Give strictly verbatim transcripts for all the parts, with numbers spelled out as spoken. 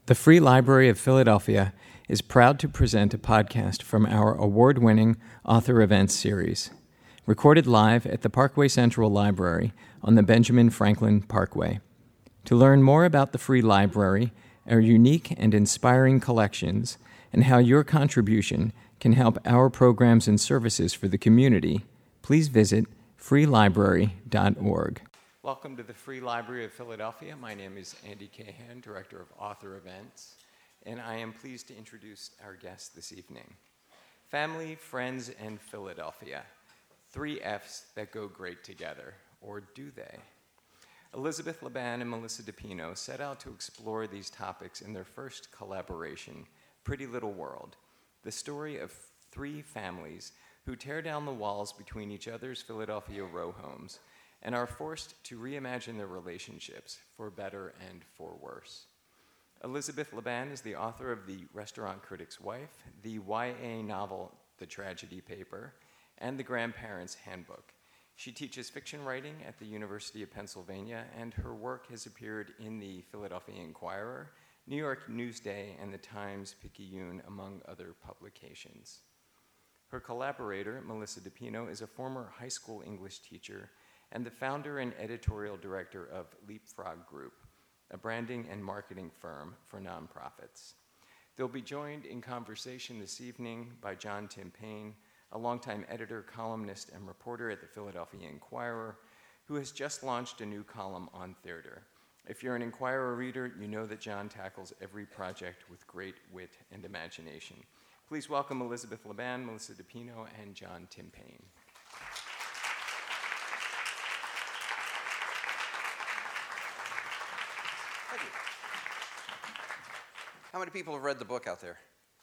The Free Library of Philadelphia is proud to present a podcast from our award-winning Author Events series, recorded live at the Parkway Central Library on the Benjamin Franklin Parkway. To learn more about the Free Library, our unique and inspiring collections, and how your contribution can help our programs and services for the community, please visit free library dot org. Welcome to the Free Library of Philadelphia. My name is Andy Cahan, Director of Author Events, and I am pleased to introduce our guest this evening. Family, friends, and Philadelphia. Three F's that go great together, or do they? Elizabeth Laban and Melissa DePino set out to explore these topics in their first collaboration, Pretty Little World, the story of three families who tear down the walls between each other's Philadelphia row homes and are forced to reimagine their relationships for better and for worse. Elizabeth Laban is the author of The Restaurant Critic's Wife, the Y A novel The Tragedy Paper, and The Grandparents' Handbook. She teaches fiction writing at the University of Pennsylvania, and her work has appeared in the Philadelphia Inquirer, New York Newsday, and the Times-Picayune, among other publications. Her collaborator, Melissa DePino, is a former high school English teacher and the founder and editorial director of Leapfrog Group, a branding and marketing firm for nonprofits. They'll be joined in conversation this evening by John Tim Payne, a longtime editor, columnist, and reporter at the Philadelphia Inquirer, who has just launched a new column on theater. If you're an Inquirer reader, you know that John tackles every project with great wit and imagination. Please welcome Elizabeth Laban, Melissa DePino, and John Tim Payne. How many people have read the book out there?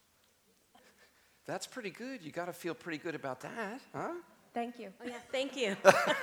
That's pretty good. You got to feel pretty good about that, huh? Thank you. Oh, yeah, thank you.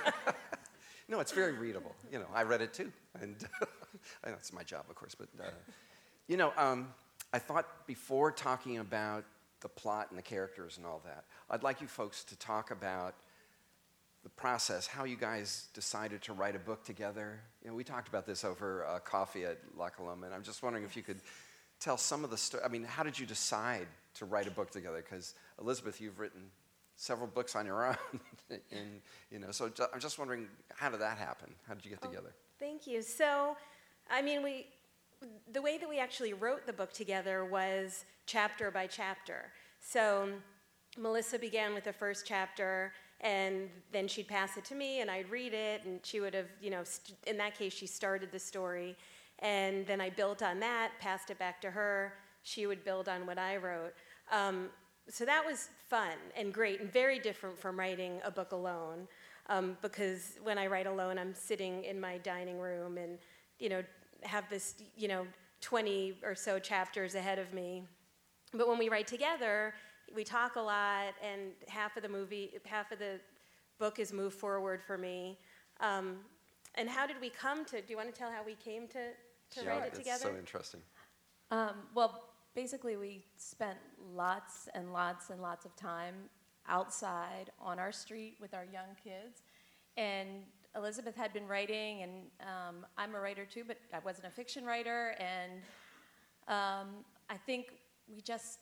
No, it's very readable. You know, I read it too, and I know it's my job, of course. But uh, you know, um, I thought before talking about the plot and the characters and all that, I'd like you folks to talk about the process, how you guys decided to write a book together. You know, we talked about this over uh, coffee at La Colombe, and I'm just wondering if you could tell some of the story. I mean, how did you decide to write a book together? Because Elizabeth, you've written several books on your own, and you know. So ju- I'm just wondering, how did that happen? How did you get Oh, together? Thank you. So, I mean, we, the way that we actually wrote the book together was chapter by chapter. So, Melissa began with the first chapter, and then she'd pass it to me, and I'd read it, and she would have, you know, st- in that case, she started the story. And then I built on that, passed it back to her. She would build on what I wrote. Um, so that was fun and great and very different from writing a book alone. Um, because when I write alone, I'm sitting in my dining room and, you know, have this, you know, twenty or so chapters ahead of me. But when we write together, we talk a lot, and half of the movie, half of the book is moved forward for me. Um, and how did we come to, do you want to tell how we came to to yeah, write it together? It's so interesting. Um, well, basically, we spent lots and lots and lots of time outside on our street with our young kids. And Elizabeth had been writing, and um, I'm a writer too, but I wasn't a fiction writer. And um, I think we just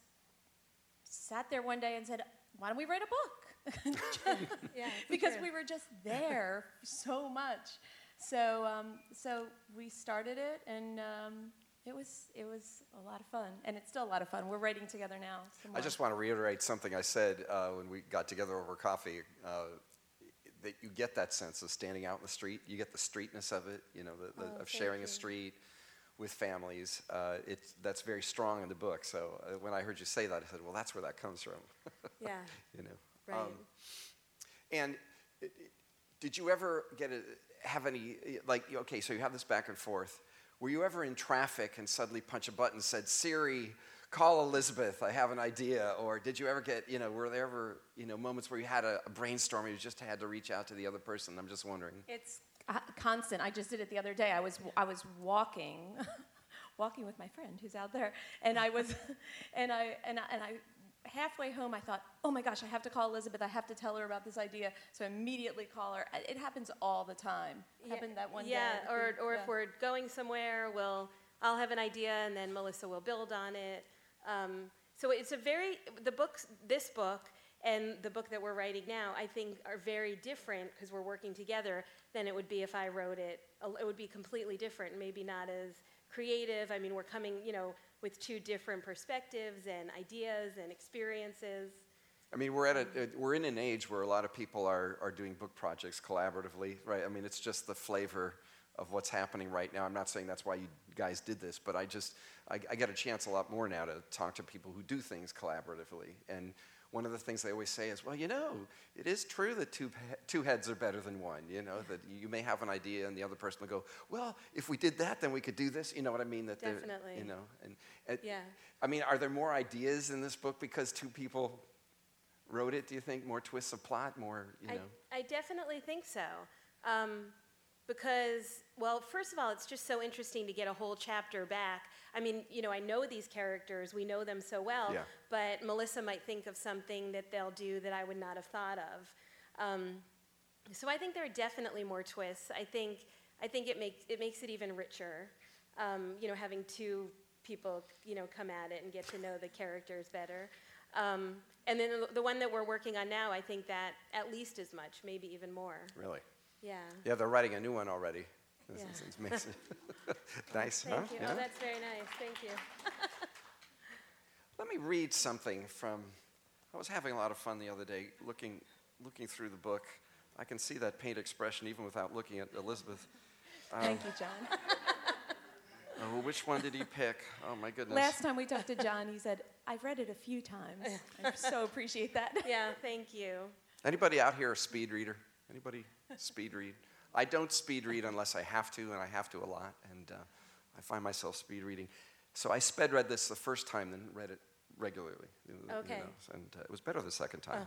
sat there one day and said, why don't we write a book? Yeah, because true. we were just there so much. So um, so we started it, and um, it was it was a lot of fun, and it's still a lot of fun. We're writing together now. some I more. just want to reiterate something I said uh, when we got together over coffee, uh, that you get that sense of standing out in the street. You get the streetness of it, you know, the, the, Oh, of thank sharing you. a street with families. Uh, it's, that's very strong in the book. So uh, when I heard you say that, I said, well, that's where that comes from. Yeah, You know. right. Um, and it, it, did you ever get a, have any, like, okay, so you have this back and forth. Were you ever in traffic and suddenly punch a button and said, Siri, call Elizabeth, I have an idea? Or did you ever get, you know, were there ever, you know, moments where you had a, a brainstorm and you just had to reach out to the other person? I'm just wondering. It's uh, constant. I just did it the other day. I was I was walking, walking with my friend who's out there, and I was, and I and I, and I halfway home, I thought, oh my gosh, I have to call Elizabeth. I have to tell her about this idea. So I immediately call her. It happens all the time. It Yeah, happened that one yeah, day. or or Yeah. if we're going somewhere, we'll I'll have an idea, and then Melissa will build on it. Um, so it's a very, the books, this book and the book that we're writing now, I think are very different because we're working together than it would be if I wrote it. It would be completely different, maybe not as creative. I mean, we're coming, you know, with two different perspectives and ideas and experiences. I mean, we're at a, we're in an age where a lot of people are, are doing book projects collaboratively, right? I mean, it's just the flavor of what's happening right now. I'm not saying that's why you guys did this, but I just, I, I get a chance a lot more now to talk to people who do things collaboratively. And one of the things they always say is, well, you know, it is true that two, two heads are better than one, you know, that you may have an idea and the other person will go, well, if we did that, then we could do this. You know what I mean? That Definitely. You know, and, and Yeah. I mean, are there more ideas in this book because two people wrote it, do you think? More twists of plot, more, you know? I, I definitely think so. Um, because, well, first of all, it's just so interesting to get a whole chapter back. I mean, you know, I know these characters, we know them so well, Yeah. but Melissa might think of something that they'll do that I would not have thought of. Um, so I think there are definitely more twists. I think, I think it, makes it makes it even richer, um, you know, having two people, you know, come at it and get to know the characters better. Um, and then the one that we're working on now, I think that at least as much, maybe even more. Really? Yeah. Yeah, they're writing a new one already. This Yeah. is- it's amazing. Nice, Thank huh? you. Yeah. Oh, that's very nice. Thank you. Let me read something from, I was having a lot of fun the other day looking, looking through the book. I can see that paint expression even without looking at Elizabeth. Um, Thank you, John. Oh, which one did he pick? Oh, my goodness. Last time we talked to John, he said, I've read it a few times. I so appreciate that. Yeah, thank you. Anybody out here a speed reader? Anybody speed read? I don't speed read unless I have to, and I have to a lot, and uh, I find myself speed reading. So I sped read this the first time, then read it regularly. You know, Okay. You know, and uh, it was better the second time.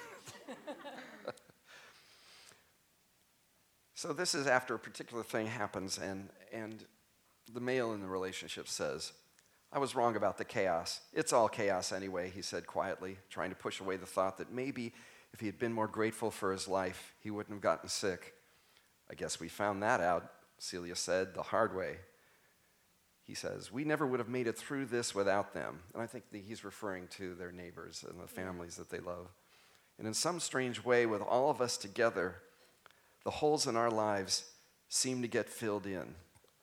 So this is after a particular thing happens, and, and the male in the relationship says, I was wrong about the chaos. It's all chaos anyway, he said quietly, trying to push away the thought that maybe if he had been more grateful for his life, he wouldn't have gotten sick. I guess we found that out, Celia said, the hard way. He says, we never would have made it through this without them. And I think that he's referring to their neighbors and the families that they love. And in some strange way, with all of us together, the holes in our lives seem to get filled in.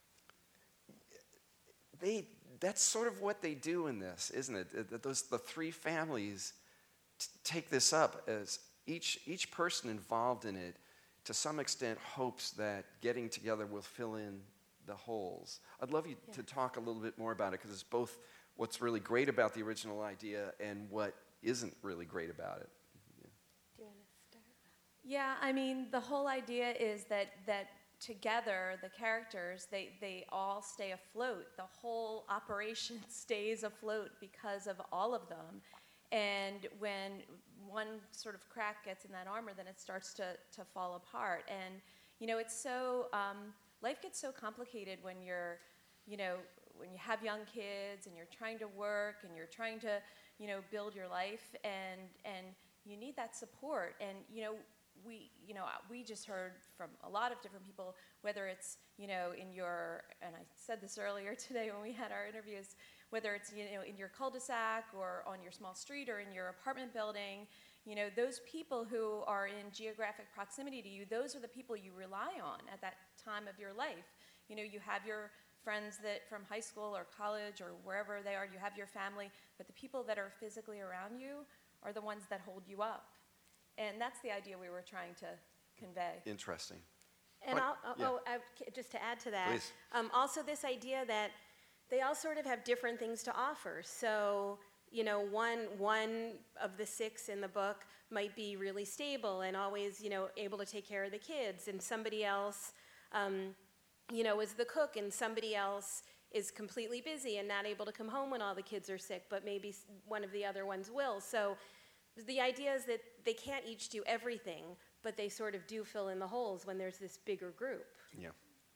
They, that's sort of what they do in this, isn't it? Those, the three families t- take this up as each, each person involved in it, to some extent, hopes that getting together will fill in the holes. I'd love you Yeah. to talk a little bit more about it, because it's both what's really great about the original idea and what isn't really great about it. Do you want to start? Yeah, I mean, the whole idea is that, that together, the characters, they, they all stay afloat. The whole operation stays afloat because of all of them. And when one sort of crack gets in that armor, then it starts to, to fall apart. And, you know, it's so, um, life gets so complicated when you're, you know, when you have young kids and you're trying to work and you're trying to, you know, build your life, and, and you need that support. And, you know, we, you know, we just heard from a lot of different people, whether it's, you know, in your, and I said this earlier today when we had our interviews, whether it's, you know, in your cul-de-sac or on your small street or in your apartment building, you know, those people who are in geographic proximity to you, those are the people you rely on at that time of your life. You know, you have your friends that from high school or college or wherever they are, you have your family, but the people that are physically around you are the ones that hold you up. And that's the idea we were trying to convey. Interesting. And What- I'll, oh, yeah. oh, I, just to add to that, Please. um, also this idea that they all sort of have different things to offer. So, you know, one one of the six in the book might be really stable and always, you know, able to take care of the kids, and somebody else, um, you know, is the cook, and somebody else is completely busy and not able to come home when all the kids are sick, but maybe s- one of the other ones will. So the idea is that they can't each do everything, but they sort of do fill in the holes when there's this bigger group. Yeah.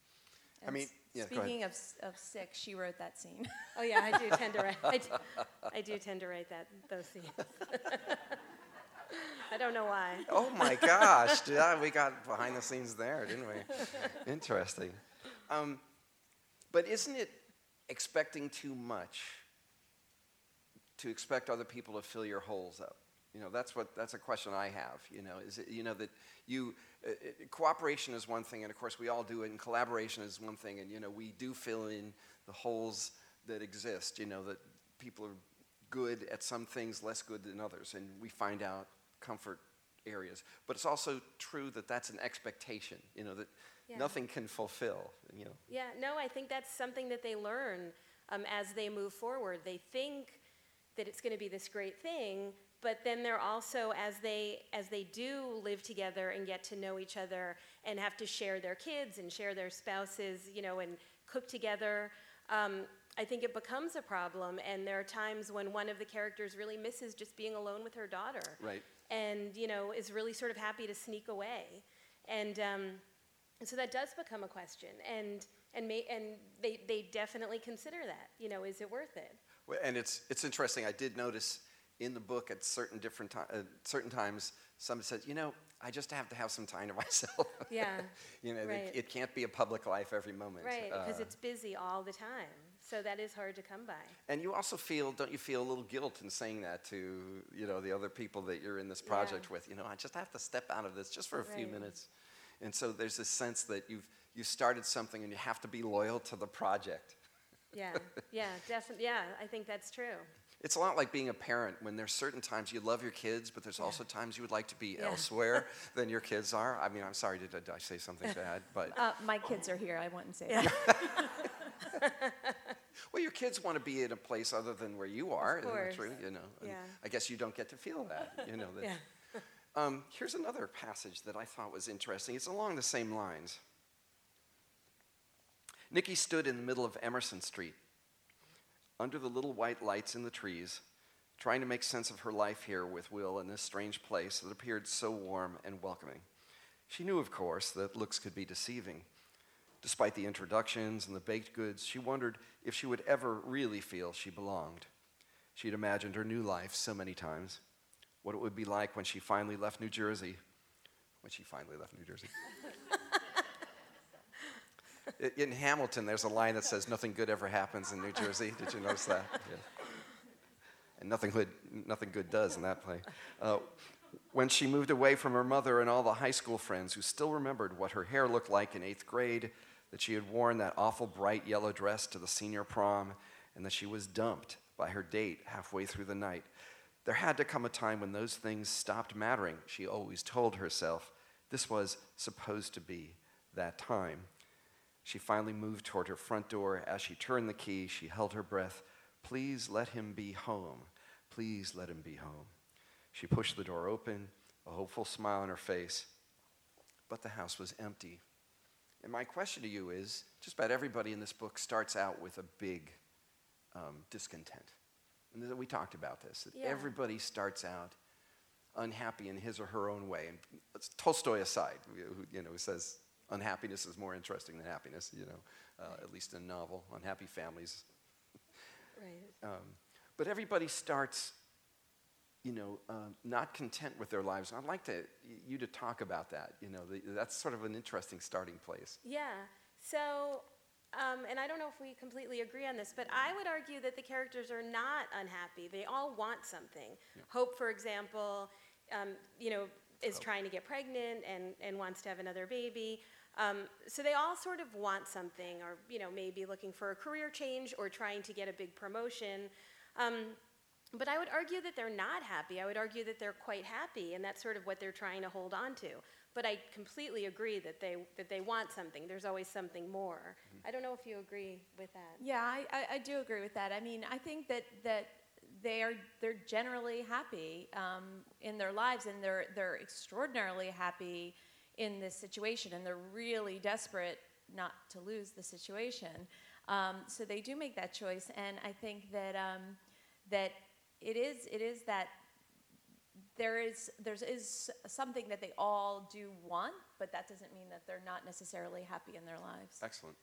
I And mean, s- yeah, go ahead. speaking of, s- of sick, she wrote that scene. Oh yeah, I do tend to write. I do, I do tend to write that those scenes. I don't know why. Oh my gosh, yeah, we got behind the scenes there, didn't we? Interesting. Um, but isn't it expecting too much to expect other people to fill your holes up? You know, that's what that's a question I have. You know, is it, you know that you uh, it, cooperation is one thing, and of course we all do it, and collaboration is one thing, and you know we do fill in the holes that exist. You know that people are good at some things, less good than others, and we find out comfort areas. But it's also true that that's an expectation. You know that Yeah. nothing can fulfill. You know. Yeah, no, I think that's something that they learn um, as they move forward. They think that it's going to be this great thing, but then they're also, as they as they do live together and get to know each other and have to share their kids and share their spouses, you know, and cook together, um, I think it becomes a problem. And there are times when one of the characters really misses just being alone with her daughter, Right. and you know is really sort of happy to sneak away, and. Um, And so that does become a question, and and may, and they, they definitely consider that. You know, is it worth it? Well, and it's it's interesting. I did notice in the book at certain different ti- uh, certain times, somebody said, you know, I just have to have some time to myself. Yeah. You know, Right. it, it can't be a public life every moment. Right, because Uh, it's busy all the time. So that is hard to come by. And you also feel, don't you feel a little guilt in saying that to, you know, the other people that you're in this project Yeah. with? You know, I just have to step out of this just for a few Right. minutes. And so there's this sense that you've you started something and you have to be loyal to the project. Yeah, yeah, definitely. Yeah, I think that's true. It's a lot like being a parent when there's certain times you love your kids, but there's also times you would like to be Yeah. elsewhere than your kids are. I mean, I'm sorry, did I, did I say something bad? But Uh, my kids are here. I wouldn't say that. well, your kids want to be in a place other than where you are. Of Isn't that course. true? You know, and Yeah. I guess you don't get to feel that. You know that. Yeah. Um, here's another passage that I thought was interesting. It's along the same lines. Nikki stood in the middle of Emerson Street, under the little white lights in the trees, trying to make sense of her life here with Will in this strange place that appeared so warm and welcoming. She knew, of course, that looks could be deceiving. Despite the introductions and the baked goods, she wondered if she would ever really feel she belonged. She'd imagined her new life so many times, what it would be like when she finally left New Jersey. When she finally left New Jersey. In Hamilton, there's a line that says, nothing good ever happens in New Jersey. Did you notice that? Yeah. And nothing good, nothing good does in that play. Uh, when she moved away from her mother and all the high school friends who still remembered what her hair looked like in eighth grade, that she had worn that awful bright yellow dress to the senior prom, and that she was dumped by her date halfway through the night. There had to come a time when those things stopped mattering, she always told herself. This was supposed to be that time. She finally moved toward her front door. As she turned the key, she held her breath. Please let him be home. Please let him be home. She pushed the door open, a hopeful smile on her face, but the house was empty. And my question to you is, just about everybody in this book starts out with a big um, discontent. And we talked about this, that Yeah. everybody starts out unhappy in his or her own way. And let's, Tolstoy aside, who, you know, who says unhappiness is more interesting than happiness, you know, uh, at least in a novel, Unhappy Families. Right. Um, but everybody starts, you know, uh, not content with their lives. And I'd like to, you to talk about that. You know, the, that's sort of an interesting starting place. Yeah. So, um, and I don't know if we completely agree on this, but I would argue that the characters are not unhappy. They all want something. Yeah. Hope, for example, um, you know, is Hope. trying to get pregnant and, and wants to have another baby. Um, so they all sort of want something, or you know, maybe looking for a career change or trying to get a big promotion. Um, but I would argue that they're not happy. I would argue that they're quite happy, and that's sort of what they're trying to hold on to. But I completely agree that they that they want something. There's always something more. Mm-hmm. I don't know if you agree with that. Yeah, I, I, I do agree with that. I mean, I think that that they are they're generally happy um, in their lives, and they're they're extraordinarily happy in this situation, and they're really desperate not to lose the situation. Um, so they do make that choice, and I think that um, that it is it is that there is there is something that they all do want, but that doesn't mean that they're not necessarily happy in their lives. Excellent.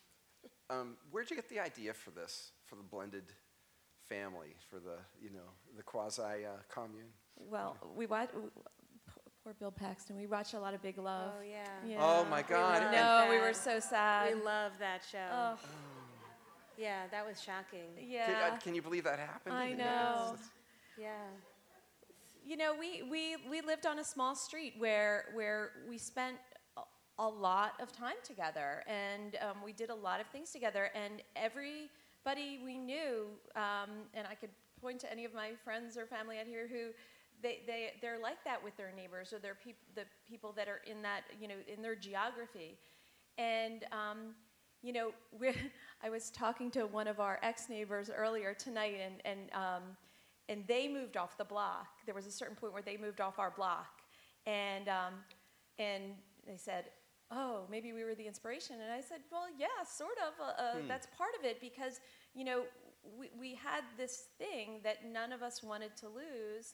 Um, where'd you get the idea for this, for the blended family, for the, you know, the quasi uh, commune? Well, we watch. Poor Bill Paxton. We watched a lot of Big Love. Oh yeah. Yeah. Oh my God. love No, that. we were so sad. We love that show. Oh. Yeah, that was shocking. Yeah. Can, uh, can you believe that happened? I Yeah, know. it's- Yeah. You know, we, we, we lived on a small street where, where we spent a, a lot of time together, and um, we did a lot of things together, and everybody we knew, um, and I could point to any of my friends or family out here who, they, they, they're like that with their neighbors, or they're peop- the people that are in that, you know, in their geography. And, um, you know, we're, I was talking to one of our ex-neighbors earlier tonight, and, and um, and they moved off the block. There was a certain point where they moved off our block, and um, and they said, "Oh, maybe we were the inspiration." And I said, "Well, yeah, sort of. Uh, uh, Hmm. That's part of it, because you know we we had this thing that none of us wanted to lose.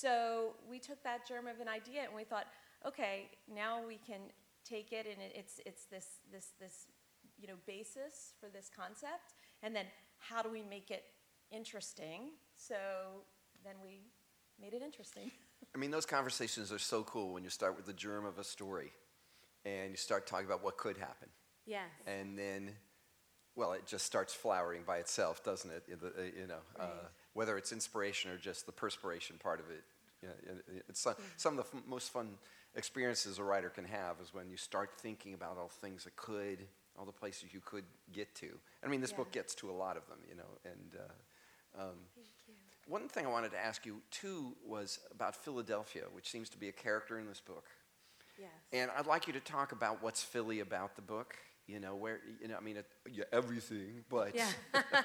So we took that germ of an idea, and we thought, okay, now we can take it, and it, it's it's this this this you know basis for this concept, and then how do we make it interesting?" So then we made it interesting. I mean, those conversations are so cool when you start with the germ of a story and you start talking about what could happen. Yes. And then, well, it just starts flowering by itself, doesn't it? You know, uh, Right. whether it's inspiration or just the perspiration part of it. You know, it's some, some of the f- most fun experiences a writer can have is when you start thinking about all the things that could, all the places you could get to. I mean, this Yeah. book gets to a lot of them, you know, and uh, um, Thank you. one thing I wanted to ask you, too, was about Philadelphia, which seems to be a character in this book. Yes. And I'd like you to talk about what's Philly about the book. You know, where, you know, I mean, it, yeah, everything, but... Yeah.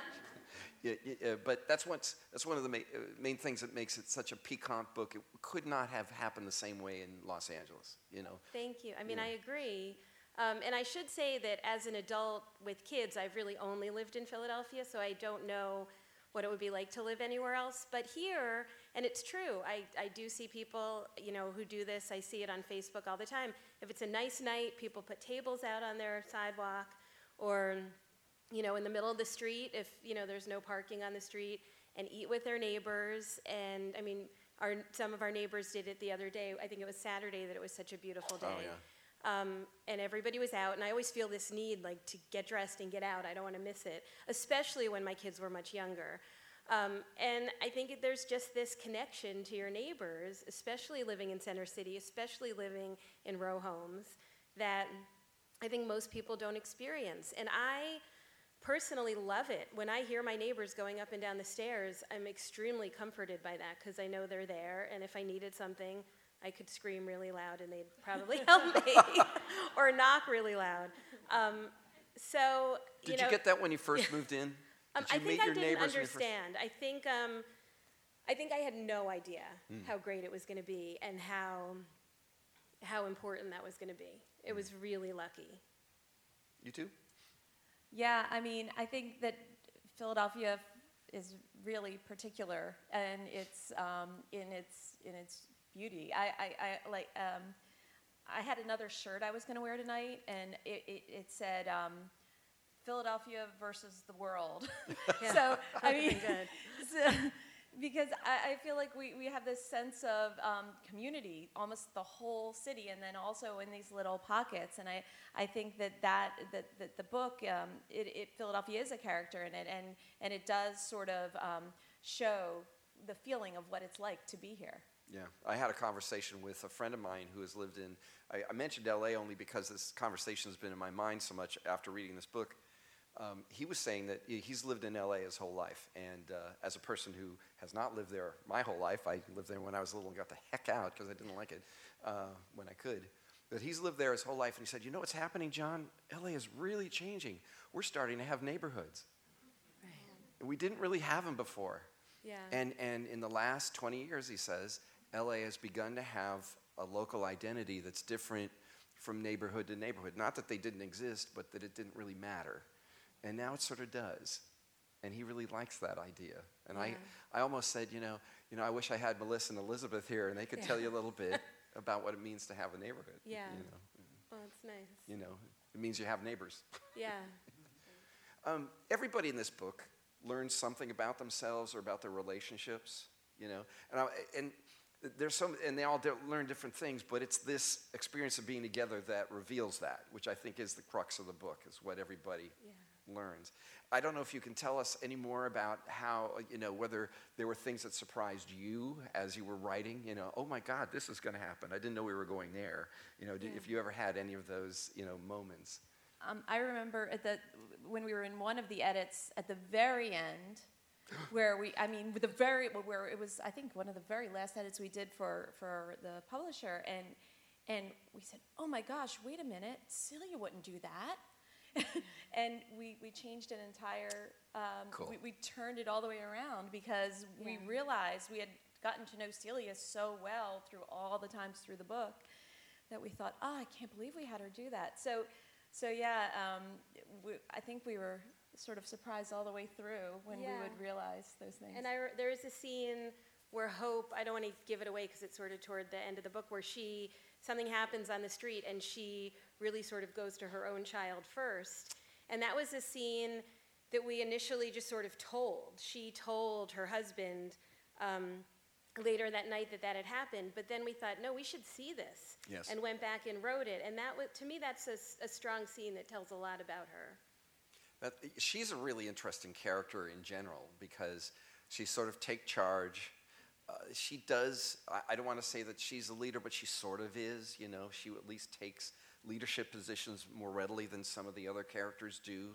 yeah, yeah, but that's, what's, that's one of the ma- uh, main things that makes it such a piquant book. It could not have happened the same way in Los Angeles, you know. Thank you. I mean, Yeah. I agree. Um, and I should say that as an adult with kids, I've really only lived in Philadelphia, so I don't know what it would be like to live anywhere else. But here, and it's true, I, I do see people, you know, who do this. I see it on Facebook all the time. If it's a nice night, people put tables out on their sidewalk, or, you know, in the middle of the street, if, you know, there's no parking on the street, and eat with their neighbors. And, I mean, our, some of our neighbors did it the other day. I think it was Saturday that it was such a beautiful day. Oh, yeah. Um, and everybody was out, and I always feel this need, like, to get dressed and get out. I don't want to miss it, especially when my kids were much younger. Um, and I think it- there's just this connection to your neighbors, especially living in Center City, especially living in row homes, that I think most people don't experience. And I personally love it. When I hear my neighbors going up and down the stairs, I'm extremely comforted by that, because I know they're there, and if I needed something, I could scream really loud and they'd probably help me, or knock really loud. Um, so, Did you you, know, get that when you first moved in? um, Did you I meet think I your didn't neighbors when you first- understand. I think um, I think I had no idea Hmm. how great it was going to be and how how important that was going to be. It was really lucky. You too? Yeah, I mean, I think that Philadelphia is really particular, and it's um, in its in its beauty. I, I, I like. Um, I had another shirt I was going to wear tonight, and it, it, it said um, Philadelphia versus the world. Yeah, So I that would've mean, been good. so, because I, I feel like we, we have this sense of um, community, almost the whole city, and then also in these little pockets. And I, I think that that, that, that the book, um, it, it Philadelphia is a character in it, and, and it does sort of um, show the feeling of what it's like to be here. Yeah, I had a conversation with a friend of mine who has lived in, I, I mentioned L A only because this conversation has been in my mind so much after reading this book. Um, he was saying that he's lived in L A his whole life, and uh, as a person who has not lived there my whole life, I lived there when I was little and got the heck out because I didn't like it uh, when I could. But he's lived there his whole life, and he said, you know what's happening, John? L A is really changing. We're starting to have neighborhoods. We didn't really have them before. Yeah. And, and in the last twenty years, he says, L A has begun to have a local identity that's different from neighborhood to neighborhood. Not that they didn't exist, but that it didn't really matter. And now it sort of does. And he really likes that idea. And Yeah. I, I almost said, you know, you know, I wish I had Melissa and Elizabeth here, and they could Yeah. tell you a little bit about what it means to have a neighborhood. Yeah. You know, Oh, it's nice. you know, it means you have neighbors. Yeah. Um, everybody in this book learns something about themselves or about their relationships, you know, and, I, and there's some, and they all di- learn different things, but it's this experience of being together that reveals that, which I think is the crux of the book, is what everybody Yeah. learns. I don't know if you can tell us any more about how, you know, whether there were things that surprised you as you were writing, you know, oh my God, this is going to happen. I didn't know we were going there. You know, did, if you ever had any of those, you know, moments. Um, I remember at the, when we were in one of the edits at the very end, where we, I mean, the very, where it was, I think, one of the very last edits we did for, for the publisher, and and we said, oh my gosh, wait a minute, Celia wouldn't do that. And we, we changed an entire, um, Cool. we, we turned it all the way around because we Yeah. realized we had gotten to know Celia so well through all the times through the book that we thought, oh, I can't believe we had her do that. So, so yeah, um, we, I think we were sort of surprised all the way through when Yeah. we would realize those things. And I, re- there is a scene where Hope, I don't want to give it away because it's sort of toward the end of the book, where she, something happens on the street and she really sort of goes to her own child first. And that was a scene that we initially just sort of told. She told her husband um, later that night that that had happened, but then we thought, no, we should see this. Yes. And went back and wrote it. And that was, to me, that's a, s- a strong scene that tells a lot about her. But she's a really interesting character in general because she sort of take charge. Uh, she does, I, I don't want to say that she's a leader, but she sort of is, you know. She at least takes leadership positions more readily than some of the other characters do.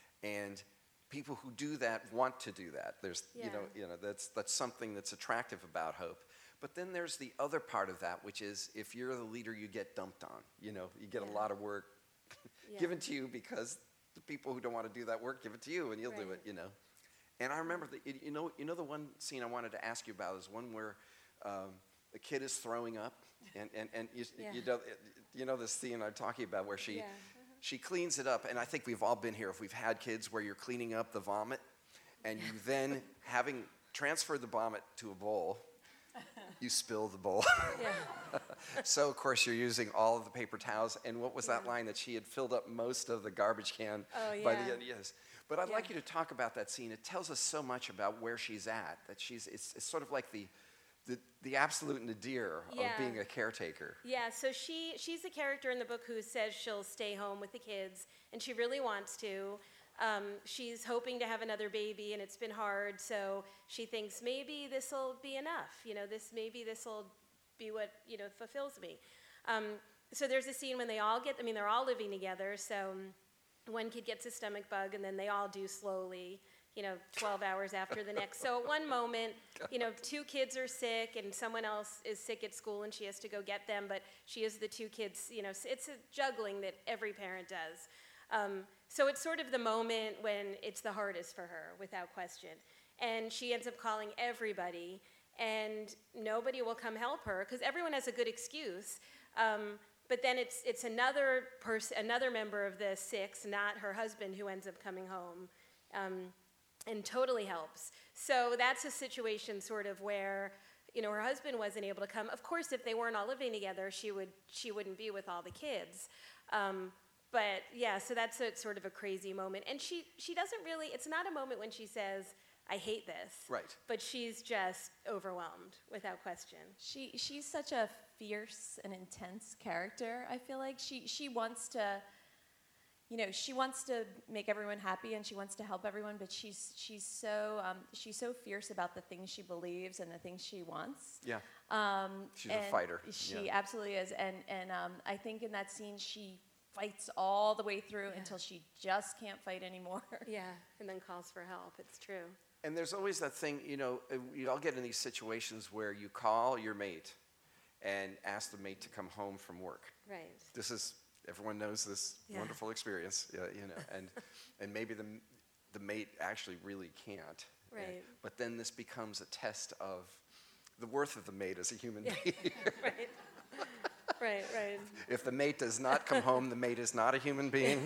And people who do that want to do that. There's, Yeah. you know, you know, that's, that's something that's attractive about Hope. But then there's the other part of that, which is if you're the leader, you get dumped on. You know, you get Yeah. a lot of work Yeah. given to you because the people who don't want to do that work give it to you and you'll do Right. it, you know. And I remember, the, you know, you know the one scene I wanted to ask you about is one where um, the kid is throwing up, and, and, and you, Yeah. you know, you know the scene I'm talking about where she Yeah. she cleans it up, and I think we've all been here if we've had kids where you're cleaning up the vomit, and you then, having transferred the vomit to a bowl, you spill the bowl. Yeah. So, of course, you're using all of the paper towels. And what was that line that she had filled up most of the garbage can Oh, by yeah. the end? Yes. But I'd Yeah. like you to talk about that scene. It tells us so much about where she's at. That she's it's, it's sort of like the the, the absolute nadir Yeah. of being a caretaker. Yeah, so she she's the character in the book who says she'll stay home with the kids, and she really wants to. Um, she's hoping to have another baby, and it's been hard, so she thinks maybe this will be enough. You know, this maybe this will be what you know fulfills me. Um, so there's a scene when they all get. I mean, they're all living together. So one kid gets a stomach bug, and then they all do slowly. You know, twelve hours after the next. So at one moment, you know, two kids are sick and someone else is sick at school and she has to go get them, but she has the two kids, you know, it's a juggling that every parent does. Um, so it's sort of the moment when it's the hardest for her, without question. And she ends up calling everybody, and nobody will come help her because everyone has a good excuse. Um, but then it's it's another person, another member of the six, not her husband, who ends up coming home. Um, and totally helps. So that's a situation sort of where, you know, her husband wasn't able to come. Of course, if they weren't all living together, she would she wouldn't be with all the kids. Um, but yeah, so that's a, sort of a crazy moment. And she she doesn't really. It's not a moment when she says, "I hate this." Right. But she's just overwhelmed, without question. She she's such a fierce and intense character. I feel like she she wants to, you know, she wants to make everyone happy and she wants to help everyone, but she's she's so um, she's so fierce about the things she believes and the things she wants. Yeah. Um, She's a and fighter, She yeah. absolutely is, and and um, I think in that scene she fights all the way through until she just can't fight anymore. Yeah, and then calls for help. It's true. And there's always that thing, you know, uh, you all get in these situations where you call your mate and ask the mate to come home from work. Right. This is, everyone knows this Yeah. wonderful experience, yeah, you know, and and maybe the the mate actually really can't. Right. And- but then this becomes a test of the worth of the mate as a human Yeah. being. Right. Right. Right. If the mate does not come home, the mate is not a human being.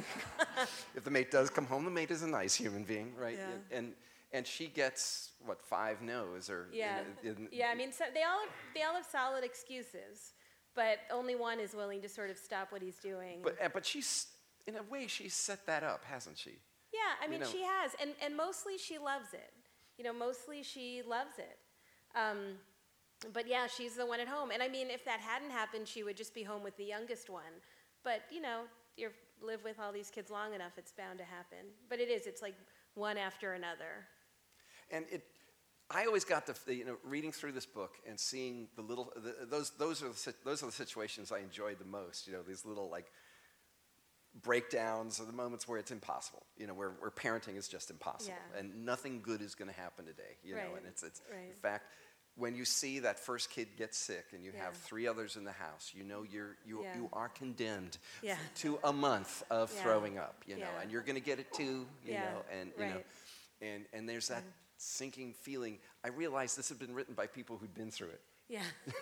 If the mate does come home, the mate is a nice human being, right? Yeah. And and she gets what, five no's or you Yeah, know, in- yeah. I mean, so they all have, they all have solid excuses, but only one is willing to sort of stop what he's doing. But uh, but she's in a way she's set that up, hasn't she? yeah, I you mean, know- she has, and and mostly she loves it. You know, mostly she loves it. Um, but yeah, she's the one at home, and I mean, if that hadn't happened, she would just be home with the youngest one. But you know, your live with all these kids long enough, it's bound to happen. But it is, it's like one after another. And it, I always got the, you know, reading through this book and seeing the little, the, those, those are the, si- those are the situations I enjoyed the most. You know, these little like breakdowns or the moments where it's impossible. You know, where, where parenting is just impossible, Yeah. and nothing good is going to happen today. You know, Right. and it's, it's Right. in fact, when you see that first kid get sick and you Yeah. have three others in the house, you know you're you Yeah. you are condemned Yeah. to a month of Yeah. throwing up. You know, Yeah. and you're going to get it too. You Yeah. know, and you know. Right. And, and there's that sinking feeling. I realized this had been written by people who'd been through it. Yeah.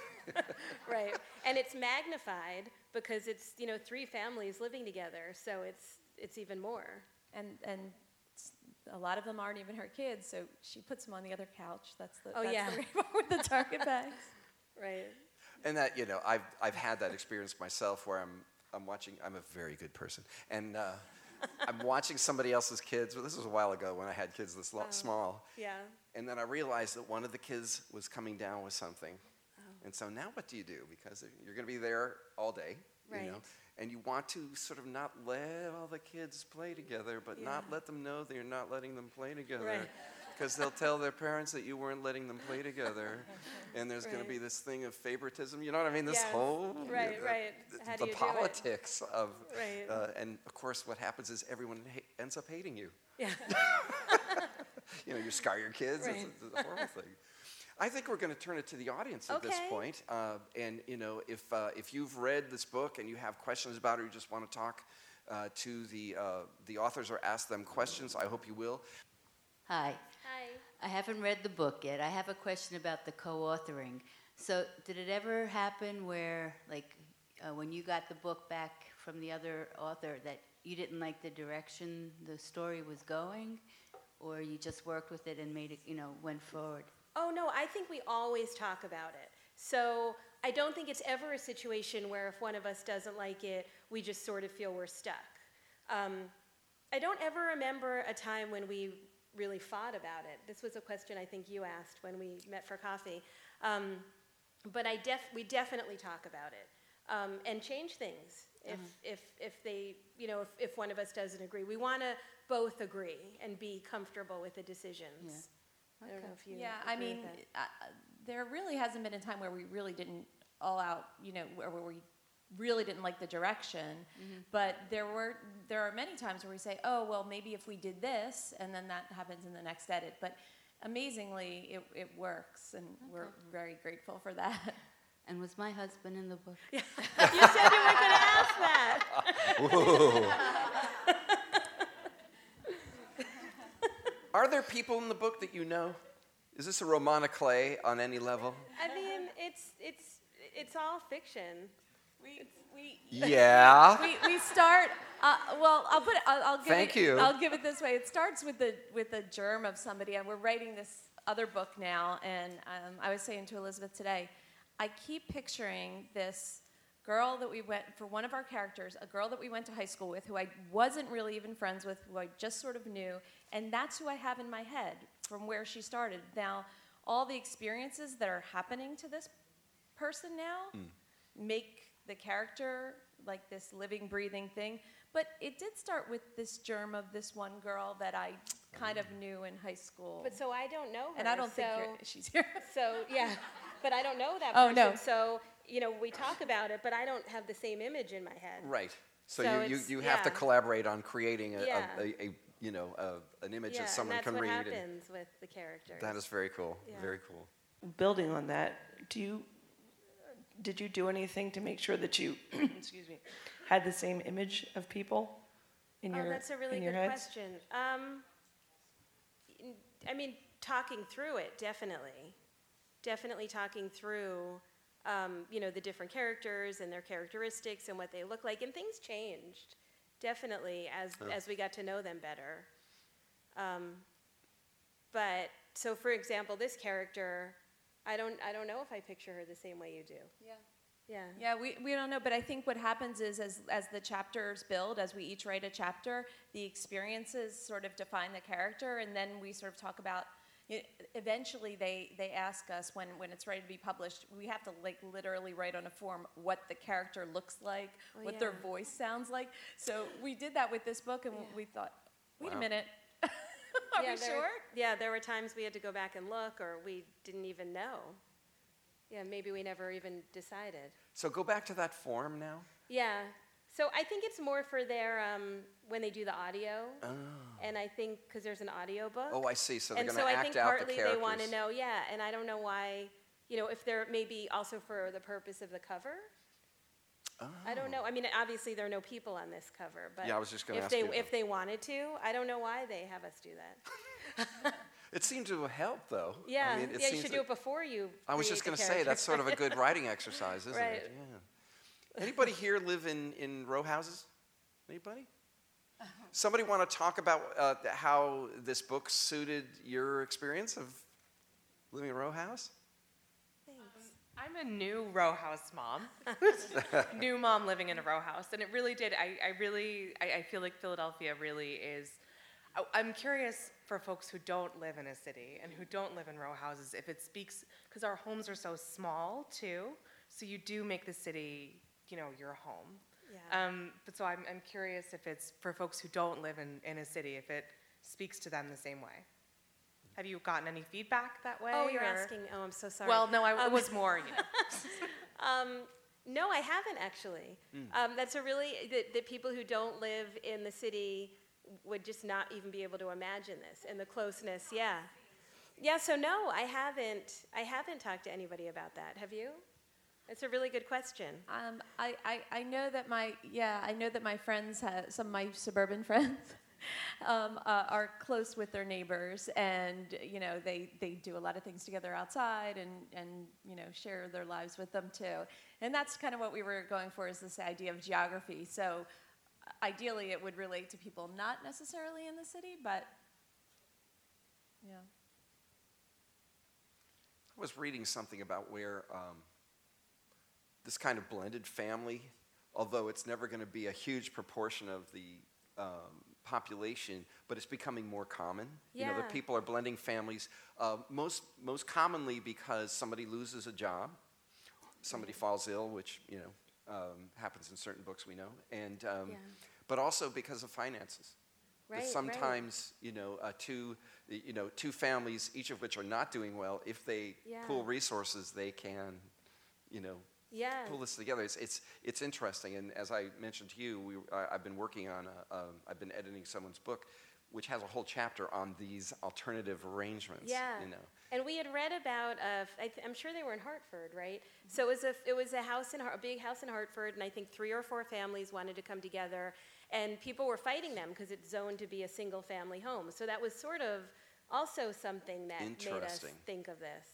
Right. And it's magnified because it's, you know, three families living together, so it's it's even more. And and s- a lot of them aren't even her kids, so she puts them on the other couch. That's the Oh, that's yeah. the rainbow with the Target bags. Right. And that, you know, I've, I've had that experience myself where I'm, I'm watching, I'm a very good person. And uh, I'm watching somebody else's kids. Well, this was a while ago when I had kids this lo- Oh. small. Yeah. And then I realized that one of the kids was coming down with something. Oh. And so now what do you do? Because you're going to be there all day, you know, Right. and you want to sort of not let all the kids play together, but not Yeah. let them know that you're not letting them play together. Right. Because they'll tell their parents that you weren't letting them play together. And there's going to be Right. this thing of favoritism. You know what I mean? This Yes. whole Right, the, right. the- How the do you do it? politics of, Right. uh, and of course, what happens is everyone ha- ends up hating you. Yeah. You know, you scar your kids. Right. It's, it's a horrible thing. I think we're going to turn it to the audience at this Okay. point. Uh, and you know, if uh, if you've read this book and you have questions about it, or you just want to talk uh, to the uh, the authors or ask them questions, I hope you will. Hi. Hi. I haven't read the book yet. I have a question about the co-authoring. So did it ever happen where, like, uh, when you got the book back from the other author, that you didn't like the direction the story was going? Or you just worked with it and made it, you know, went forward? Oh, no, I think we always talk about it. So I don't think it's ever a situation where if one of us doesn't like it, we just sort of feel we're stuck. Um, I don't ever remember a time when we really fought about it. This was a question I think you asked when we met for coffee. Um, but I def- we definitely talk about it um, and change things if, if, if they, you know, if, if one of us doesn't agree. We want to both agree and be comfortable with the decisions. I don't know if you Yeah, I agree mean, with that. uh, there really hasn't been a time where we really didn't all out, you know, where, where we really didn't like the direction. But there were there are many times where we say, oh, well, maybe if we did this, and then that happens in the next edit. But amazingly, it, it works, and we're very grateful for that. And was my husband in the book? You said you were going to ask that. Are there people in the book that you know? Is this a Romana Clay on any level? I mean, it's it's it's all fiction. We, we, Yeah. we, we start. Uh, well, I'll put. It, I'll, I'll give Thank it, you. I'll give it this way. It starts with the with the germ of somebody, and we're writing this other book now. And um, I was saying to Elizabeth today, I keep picturing this girl that we went for one of our characters, a girl that we went to high school with, who I wasn't really even friends with, who I just sort of knew, and that's who I have in my head from where she started. Now, all the experiences that are happening to this person now make the character like this living, breathing thing. But it did start with this germ of this one girl that I kind of knew in high school. But so I don't know her. and I don't so, think you're, she's here. So yeah, but I don't know that Oh, person. no. So you know, we talk about it, but I don't have the same image in my head. Right. So, So you, you, it's- you have to yeah. collaborate on creating a, Yeah. a, a, a you know a, an image Yeah, that someone and that's can what read. and happens with the characters. that is very cool. Yeah. Very cool. Building on that, do you did you do anything to make sure that you excuse me had the same image of people in Oh, your that's a really in your good heads? question. Um, n- I mean, talking through it, definitely. Definitely talking through, um, you know, the different characters and their characteristics and what they look like. And things changed, definitely, as, as we got to know them better. Um, but, so for example, this character, I don't, I don't know if I picture her the same way you do. Yeah. Yeah. Yeah, we, we don't know, but I think what happens is as, as the chapters build, as we each write a chapter, the experiences sort of define the character, and then we sort of talk about, you eventually they, they ask us when, when it's ready to be published, we have to like literally write on a form what the character looks like, Oh, what yeah. their voice sounds like. So we did that with this book, and Yeah. we thought, wait Wow. a minute, are yeah, we there, sure? Yeah, there were times we had to go back and look, or we didn't even know. Yeah, maybe we never even decided. So go back to that form now. Yeah. So I think it's more for their um, when they do the audio, Oh, and I think because there's an audio book. oh I see. So they're and going so to I act think out the partly characters. they want to know, yeah. And I don't know why, you know, if they're maybe also for the purpose of the cover. Oh. I don't know. I mean, obviously there are no people on this cover, but Yeah, I was just gonna if ask they you about- if they wanted to, I don't know why they have us do that. It seemed to help, though. Yeah, I mean, it yeah. You seems should that- do it before you. I was create just the going to say character. that's sort of a good writing exercise, isn't Right. it? Yeah. Anybody here live in, in row houses? Anybody? Somebody want to talk about uh, how this book suited your experience of living in a row house? Thanks. I'm a new row house mom, new mom living in a row house, and it really did. I, I really, I, I feel like Philadelphia really is. I, I'm curious for folks who don't live in a city and who don't live in row houses if it speaks, because our homes are so small too. So you do make the city, you know, your home. Yeah. Um, but so I'm, I'm curious if it's for folks who don't live in, in a city, if it speaks to them the same way. Have you gotten any feedback that way? Oh, you're or- asking. Oh, I'm so sorry. Well, no, I, it Um, was more, you know. Um, no, I haven't actually. Um, that's a really that, that people who don't live in the city would just not even be able to imagine this and the closeness. Yeah, yeah. So no, I haven't. I haven't talked to anybody about that. Have you? It's a really good question. Um, I, I, I know that my yeah I know that my friends have, some of my suburban friends um, uh, are close with their neighbors, and you know they, they do a lot of things together outside, and, and you know share their lives with them too. And that's kind of what we were going for, is this idea of geography. So ideally it would relate to people not necessarily in the city, but yeah. I was reading something about where um, this kind of blended family, although it's never going to be a huge proportion of the um, population, but it's becoming more common. You know, Yeah. that people are blending families, uh, most, most commonly because somebody loses a job, somebody falls ill, which, you know, um, happens in certain books we know, and, um, Yeah. but also because of finances. That Right, right. sometimes, you know, uh, two, you know, two families, each of which are not doing well, if they Yeah. pool resources, they can, you know, Yeah. pull this together. It's, it's, it's interesting, and as I mentioned to you, we, I, I've been working on, a, um, I've been editing someone's book, which has a whole chapter on these alternative arrangements. Yeah. You know. And we had read about, uh, I th- I'm sure they were in Hartford, right? So it was a, it was a house in, Har- a big house in Hartford, and I think three or four families wanted to come together, and people were fighting them because it's zoned to be a single-family home. So that was sort of also something that made us Interesting. think of this.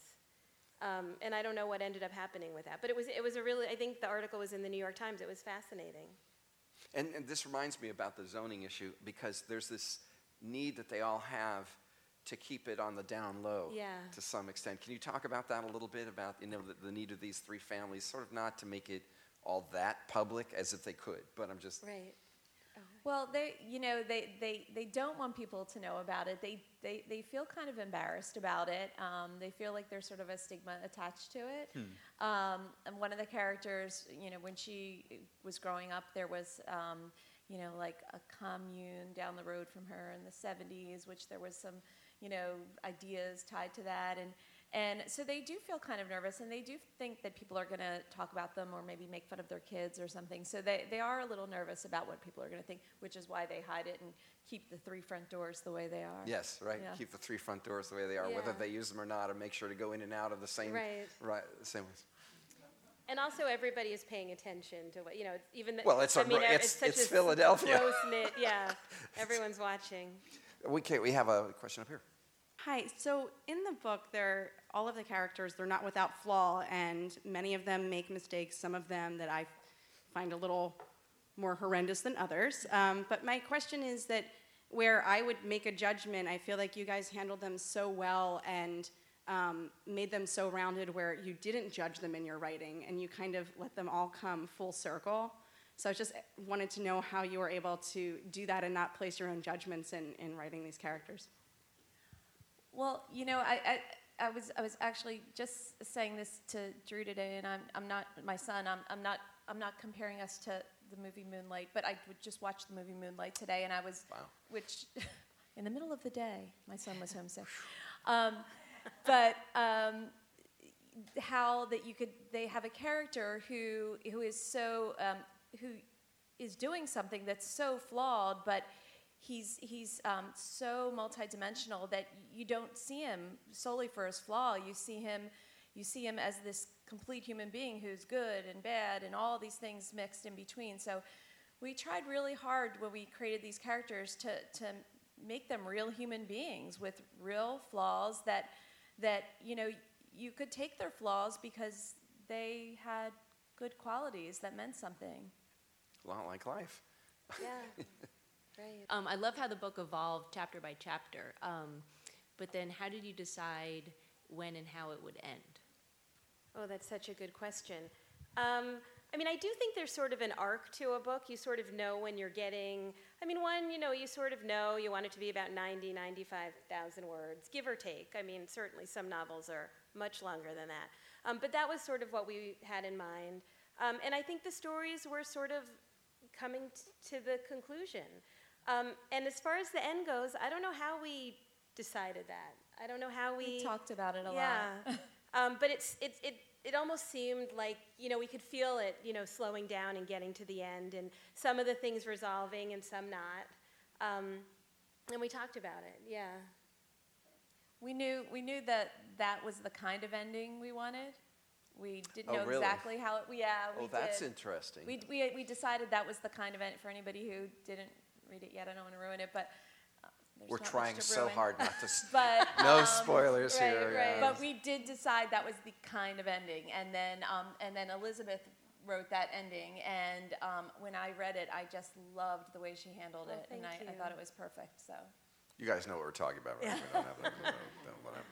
Um, and I don't know what ended up happening with that, but it was, it was a really, I think the article was in the New York Times. It was fascinating. And, and this reminds me about the zoning issue, because there's this need that they all have to keep it on the down low Yeah. to some extent. Can you talk about that a little bit, about, you know, the, the need of these three families, sort of not to make it all that public as if they could, but I'm just, Right. Well, they, you know, they, they, they don't want people to know about it. They, they, they feel kind of embarrassed about it. Um, they feel like there's sort of a stigma attached to it. Um, and one of the characters, you know, when she was growing up, there was, um, you know, like a commune down the road from her in the seventies, which there was some, you know, ideas tied to that. And, and so they do feel kind of nervous, and they do think that people are going to talk about them or maybe make fun of their kids or something. So they, they are a little nervous about what people are going to think, which is why they hide it and keep the three front doors the way they are. yes, right? Yeah. Keep the three front doors the way they are, whether Yeah. they use them or not, and make sure to go in and out of the same, Right. right, the same ones. And also, everybody is paying attention to what, you know, even the, Well, it's I a- mean, it's- such it's a Philadelphia. close knit, yeah. Everyone's watching. We, can, we have a question up here. Hi. So in the book, they're, all of the characters, they're not without flaw, and many of them make mistakes, some of them that I find a little more horrendous than others. Um, but my question is that where I would make a judgment, I feel like you guys handled them so well and um, made them so rounded where you didn't judge them in your writing, and you kind of let them all come full circle. So I just wanted to know how you were able to do that and not place your own judgments in, in writing these characters. Well, you know, I, I, I was I was actually just saying this to Drew today, and I'm I'm not my son. I'm I'm not I'm not comparing us to the movie Moonlight, but I would just watch the movie Moonlight today, and I was, Wow. which, in the middle of the day, my son was homesick. Um, but um, how that you could they have a character who who is so um, who is doing something that's so flawed, but he's he's um, so multidimensional that you don't see him solely for his flaw. You see him you see him as this complete human being who's good and bad and all these things mixed in between. So we tried really hard when we created these characters to to make them real human beings with real flaws that that you know you could take their flaws because they had good qualities that meant something. A lot like life. Yeah. Right. Um, I love how the book evolved chapter by chapter. Um, but then how did you decide when and how it would end? Oh, that's such a good question. Um, I mean, I do think there's sort of an arc to a book. You sort of know when you're getting, I mean, one, you know, you sort of know you want it to be about ninety, ninety-five thousand words, give or take. I mean, certainly some novels are much longer than that. Um, but that was sort of what we had in mind. Um, and I think the stories were sort of coming t- to the conclusion. Um, and as far as the end goes, I don't know how we decided that. I don't know how we... We talked about it a yeah. lot. um, but it's, it's, it, it almost seemed like, you know, we could feel it, you know, slowing down and getting to the end, and some of the things resolving and some not. Um, and we talked about it, yeah. We knew we knew that that was the kind of ending we wanted. We didn't Oh, know really? exactly how it. Yeah, we Oh, that's did. interesting. We, we we decided that was the kind of end for anybody who didn't read it yet. I don't want to ruin it, but uh, there's We're not much trying to so ruin. hard not to. s- But no um, spoilers right, here. right. yeah. But we did decide that was the kind of ending, and then um, and then Elizabeth wrote that ending, and um, when I read it, I just loved the way she handled Oh, it, and I, thank I you. thought it was perfect. So. You guys know what we're talking about, right? We don't have that- we don't- don't- whatever.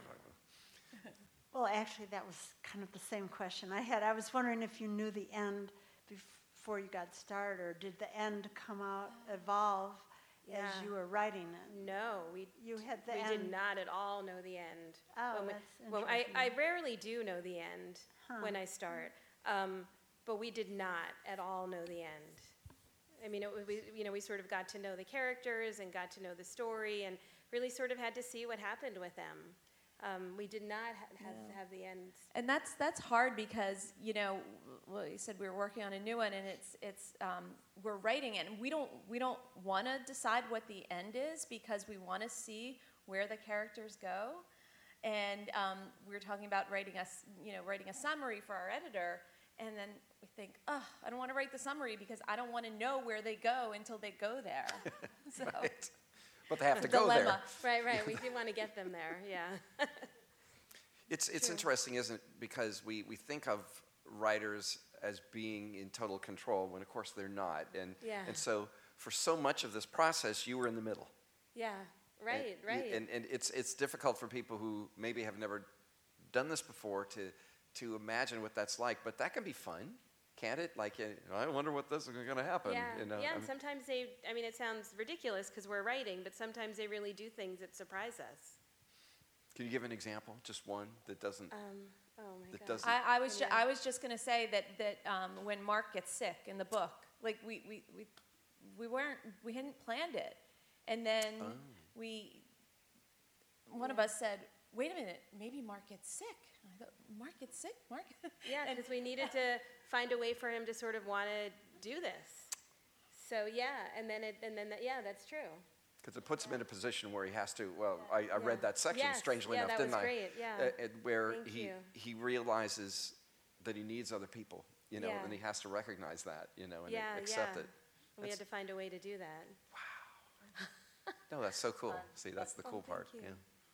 Well, actually, that was kind of the same question I had. I was wondering if you knew the end before you got started, or did the end come out, evolve Yeah. as you were writing it? No, we You had the we end. did not at all know the end. Oh, When we- that's well, I, interesting. I rarely do know the end Huh. when I start, um, but we did not at all know the end. I mean, it, we, you know, we sort of got to know the characters and got to know the story, and really sort of had to see what happened with them. Um, we did not ha- have, Yeah. have the end. And that's that's hard because you know, well, you said we were working on a new one, and it's it's um, we're writing it, and we don't we don't want to decide what the end is because we want to see where the characters go, and um, we were talking about writing a s- you know writing a summary for our editor, and then we think, oh, I don't want to write the summary because I don't want to know where they go until they go there. So Right. But they have to go there. dilemma. Right, right. We do want to get them there. Yeah. It's it's Sure. interesting, isn't it? Because we, we think of writers as being in total control when, of course, they're not. And Yeah. and so for so much of this process, you were in the middle. Yeah. Right. And, right. And and it's it's difficult for people who maybe have never done this before to to imagine what that's like. But that can be fun, can't it? Like, uh, I wonder what this is going to happen. Yeah, You know? yeah. I And mean, sometimes they, I mean, it sounds ridiculous because we're writing, but sometimes they really do things that surprise us. can you give an example? Just one that doesn't. Um, oh my That God. doesn't- I, I was ju- Yeah. I was just going to say that that um, when Mark gets sick in the book, like we we, we we weren't we hadn't planned it, and then Oh. we one of Yeah. us said, "Wait a minute, maybe Mark gets sick." And I thought, "Mark gets sick, Mark." Yeah, And- because we needed to find a way for him to sort of want to do this. So yeah, and then it, and then that, yeah, that's true. Because it puts him in a position where he has to. Well, I, I read Yeah. that section Yes, strangely yeah, enough, that didn't was I? great, yeah. Uh, uh, where Thank he you. he realizes that he needs other people, you know, Yeah. and he has to recognize that, you know, and Yeah, accept yeah. it. We had That's- to find a way to do that. No, that's so cool. See, that's the Oh, cool thank part. you. Yeah.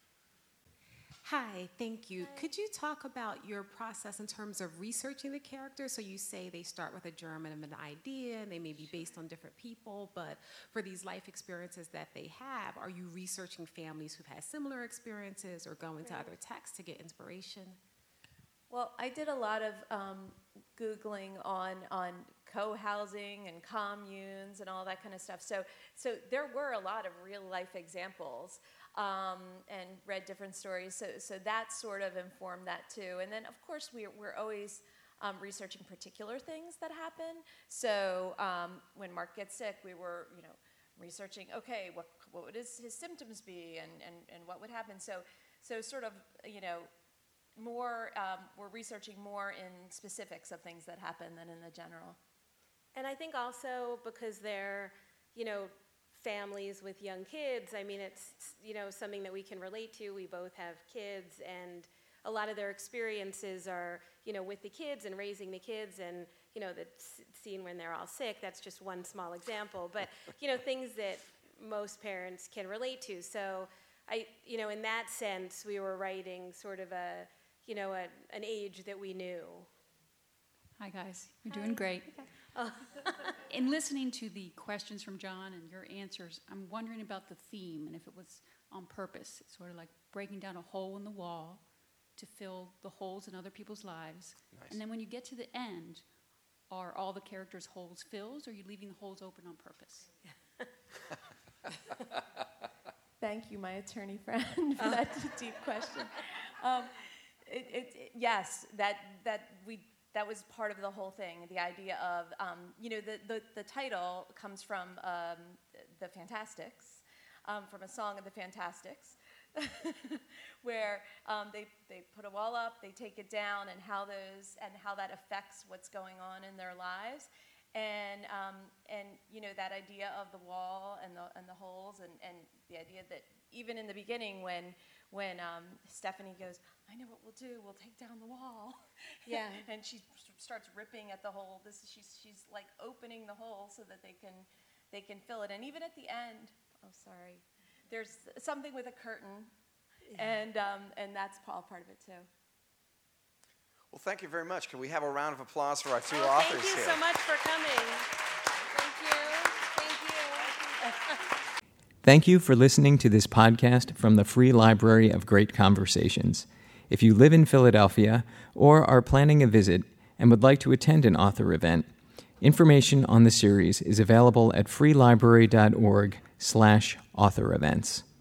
Hi, thank you. Could you talk about your process in terms of researching the characters? So you say they start with a germ and an idea, and they may be based on different people, but for these life experiences that they have, are you researching families who've had similar experiences or going to other texts to get inspiration? Well, I did a lot of um, Googling on, on co-housing and communes and all that kind of stuff. So, so there were a lot of real life examples. um, and read different stories. So, so that sort of informed that too. And then, of course, we're, we're always um, researching particular things that happen. So um, when Mark gets sick, we were, you know, researching, okay, what, what would his, his symptoms be and, and, and what would happen? So, so sort of, you know, more, um, we're researching more in specifics of things that happen than in the general. And I think also because they're, you know, families with young kids, I mean, it's, you know, something that we can relate to. We both have kids, and a lot of their experiences are, you know, with the kids and raising the kids, and, you know, the scene when they're all sick, that's just one small example. But, you know, things that most parents can relate to. So I, you know, in that sense, we were writing sort of a, you know, a, an age that we knew. Hi, guys. You're Hi. doing great. Okay. Oh. In listening to the questions from John and your answers, I'm wondering about the theme and if it was on purpose. It's sort of like breaking down a hole in the wall to fill the holes in other people's lives. Nice. And then when you get to the end, are all the characters' holes filled, or are you leaving the holes open on purpose? Thank you, my attorney friend, for that deep question. Um, it, it, it, yes, that that we that was part of the whole thing. The idea of um, you know the, the the title comes from um, the Fantastics, um, from a song of the Fantastics, where um, they they put a wall up, they take it down, and how those and how that affects what's going on in their lives. And um, and you know that idea of the wall and the and the holes, and, and the idea that even in the beginning when when um, Stephanie goes, I know what we'll do, we'll take down the wall. Yeah. And she starts ripping at the hole. This is, she's she's like opening the hole so that they can they can fill it. And even at the end, oh sorry, there's something with a curtain, yeah. and um, and that's all part of it too. Well, thank you very much. Can we have a round of applause for our two oh, authors thank you here? so much for coming. Thank you. Thank you. Thank you for listening to this podcast from the Free Library of Great Conversations. If you live in Philadelphia or are planning a visit and would like to attend an author event, information on the series is available at freelibrary dot org slash author events.